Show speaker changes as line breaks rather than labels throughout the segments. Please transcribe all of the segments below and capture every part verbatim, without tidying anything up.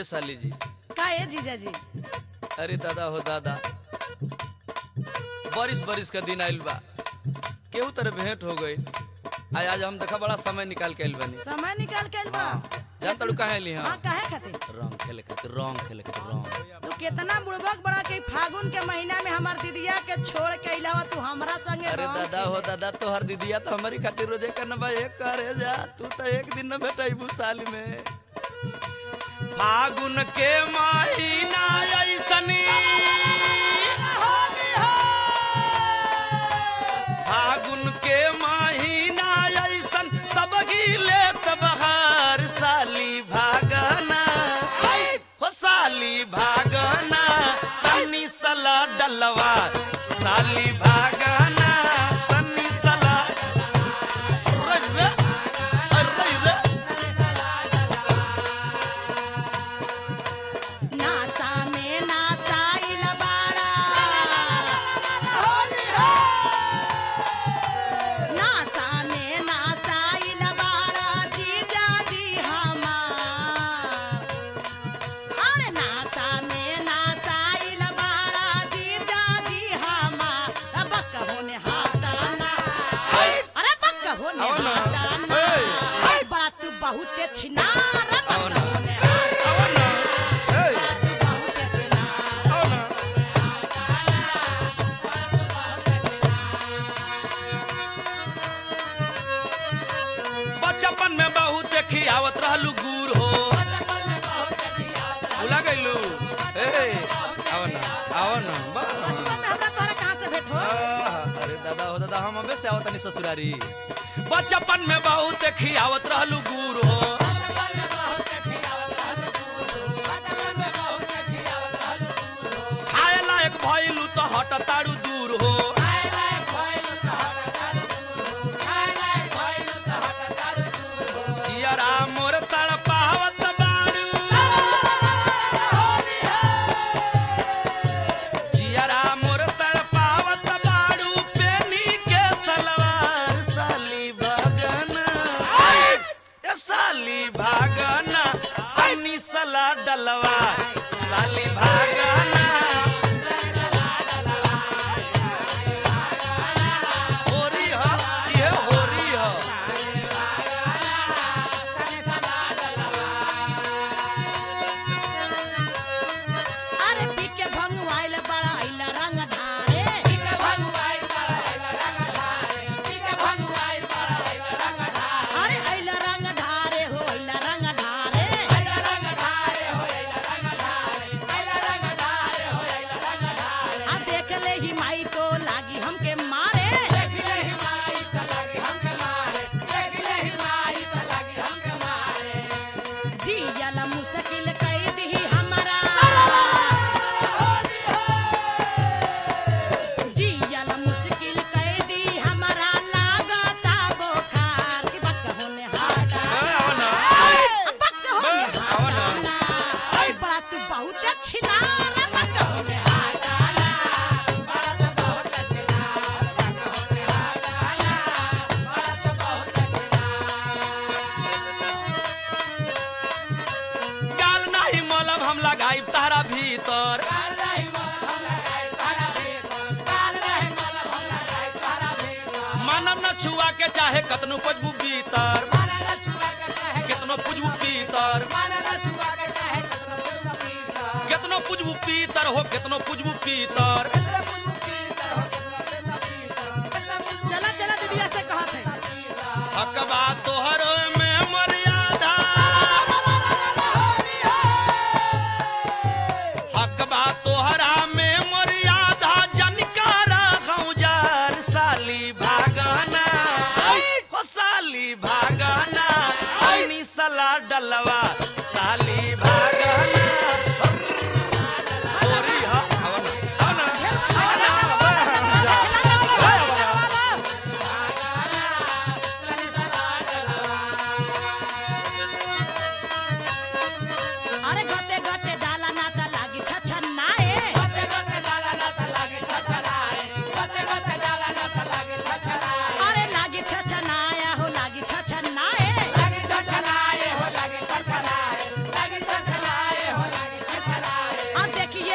साली जी
का है जीजा जी?
अरे दादा हो दादा बारिश बारिश का दिन आइल बा केहू तरह भेंट हो गई आज आज हम देखा बड़ा समय निकाल के आइल बानी
समय निकाल के आइल बा।
जान तड़ू काहे ली
हां
हां
काहे खातिर?
रंग खेले खातिर रंग खेले खातिर रंग
तू कितना बुड़बक बड़ा के फागुन के महीना में हमार दीदिया के छोड़ के अइलावा तू हमरा संगे
अरे
रंग
दादा हो दादा तो हर दीदिया तो हमारी खातिर रोजे करना बा एक करे जा तू तो एक दिन न भेटाइबू साल में फागुन के महीना ऐसनी फागुन के महीना ऐसन सब गिले तबहार साली भागना हो साली भागना तनी सला डलवा साली भागना तनी सला
नासा में नासाइल बाड़ा नासा में नासाइल बाड़ा जीजा जी हमार। अरे नासा में नासाइल बाड़ा जीजा जी हमार। अरे बक्का होने हाथाना अरे बक्का होने
आओ ना।
हाथाना
ए।
अरे बड़ा तू बहुते छिनार
आओ
बक्का
ना।
होने
आओ ना ए
तू बहुते छिनार।
आओ ना बचपन में बहुत खियावत रहलू गुड़ हो भुला गइलू ए आओ ना आओ ना बा-
बचपन में हमरा तोहरा कहाँ से भेंट हो?
आहा, अरे दादा हो दादा हम अबे से आवतनी ससुरारी बचपन में बहुत खियावत रहलू गुड़ हो खाए लायक भइलू तो हट तारू दूर हो जियरा मोर तड़पावत बारू जियरा मोर तड़पावत बारू पेनी के सलवार साली भागना ए साली भागना अन्नी सला डलवा साली भागना होरी हो ये होरी हो
अरे पी के भंगुआइल बड़ा अइल रंग ढारे। अरे अइल रंग ढारे हो अइल रंग ढारे। आ देख ले ही माई को लागी हमके मारे। जियल मुश्किल कई दी हमरा जियल मुश्किल कई दी हमरा लागता बोखार की बक होने हाटा
आओ ना
बक होने
आओ ना
हाटा आई बड़ा तू बहुत अच्छी नार बक होने हाटा
गाल नाही मलब हम लगाई तारा भीतर मानव न छुआ के चाहे कतनो पजबू भीतर कितनो पुजबू पीतर कितनो पुजबू पीतर हो कितनो पुजबू पीतर
चला चला दीदिया से कहत है
हकबा तोहर में मर्यादा हकबा तोहरा में मर्यादा जनकारा गौजार साली भागना हो साली भागना ऐनी सला डलवा साली भागना होरी हा आओ ना आओ ना आओ ना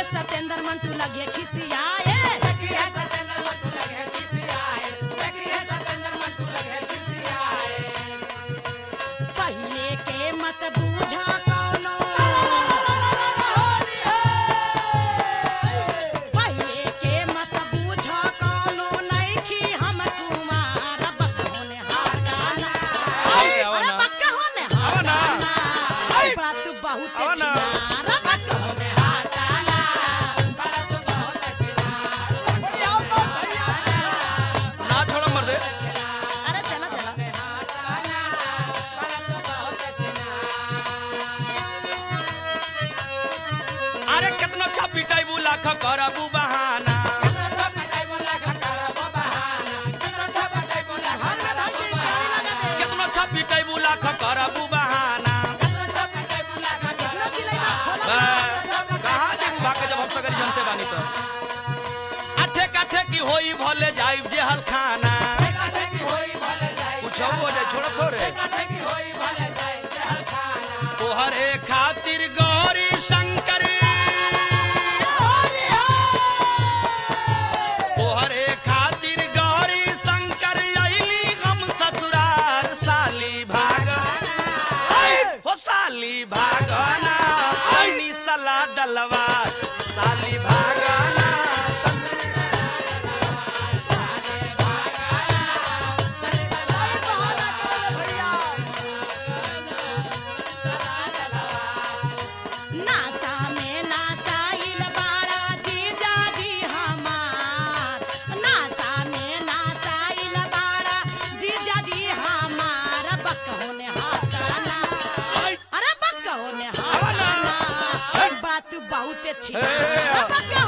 सतेंद्र मंटू लगे खिसियाए पहले के मत बूझा कौनो पहले के मत बूझा कौनो नइखी हम कुमार बकहोने हाटाना अरे बकहोने
आवना
बड़ा तू बहुत
आवना
चिनार बकहोने हाटाना
ना छोड़ मर दे
अरे चला चला
अरे कितना छपिटाई बुला ख करबू बहाना कितना छपिटाई बुला ख करबू बहाना कहाँ जे भाग के जब हम सगरी जनते बानी तो अठे काठे की होई भले जाइब जे हलखाना कुछ हो जाए छोड़ थोड़े तोहरे खातिर गौरी शंकर तोहरे खातिर गौरी शंकर अइली हम ससुरार साली भागना हो साली भागना ऐनी सला डलवा साली भागना
नासा में नासाइल बाड़ा जीजा जी हमार नासा में नासाइल बाड़ा जीजा जी हमार बकहोने हाटाना अरे बकहोने हाटाना बड़ा तू बहुत अच्छी
ए, ए, ए,
बक